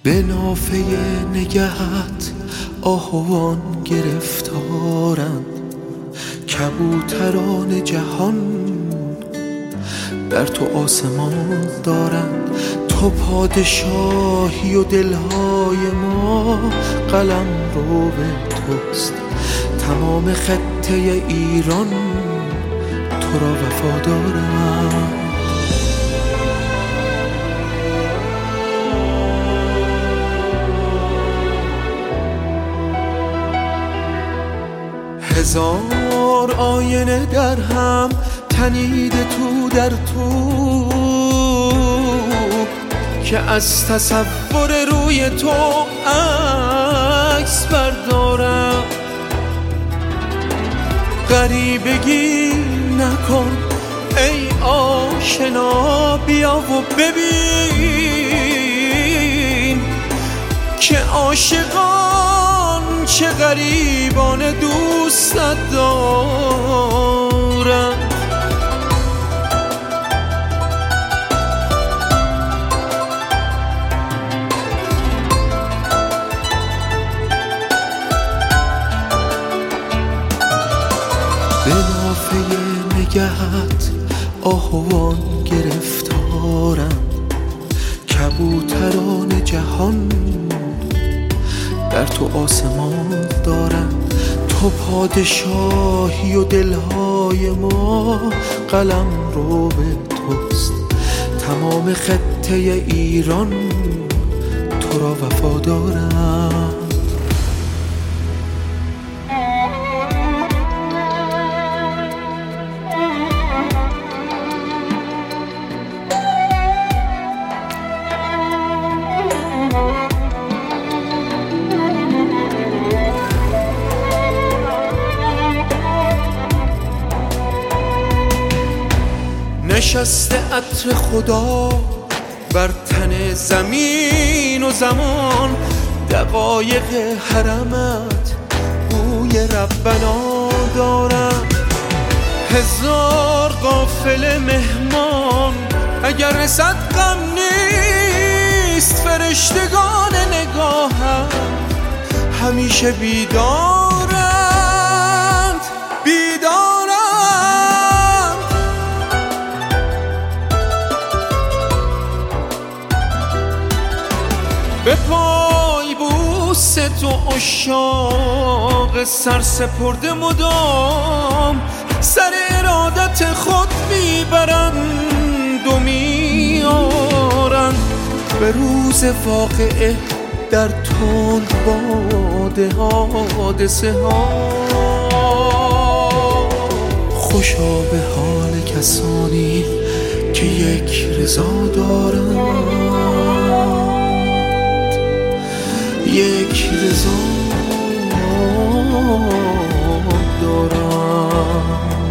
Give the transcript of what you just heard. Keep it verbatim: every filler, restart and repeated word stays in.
به نافه نگهت آهوان گرفتارند، کبوتران جهان در تو آسمان دارند. تو پادشاهی و دلهای ما قلم رو به توست، تمام خطه ایران تو را وفادارند. هزار آینه در هم تنیده تو در تو، که از تصور روی تو عکس بردارم. غریبگی نکن ای آشنا، بیا و ببین که عاشقان چه غریبان دوستت دارم. به نافه نگهت آهوان گرفتارند، کبوتران جهان در تو آسمان دارند. تو پادشاهی و دلهای ما قلم رو به توست، تمام خطه ایران تو را وفادارند. نشسته عطر خدا بر تن زمین و زمان، دقایق حرمت بوی ربنا دارم. هزار قافله مهمان اگر رسد غم نیست، فرشتگان نگاهم همیشه بیدارند بیدارند. به پای بوس تو عشاق سر سپرده مدام، سر ارادت خود میبرند و میارند. به روز واقعه در تند باد حادثه ها، خوشا به حال کسانی که یک رضا دارند، یک رضا دارم.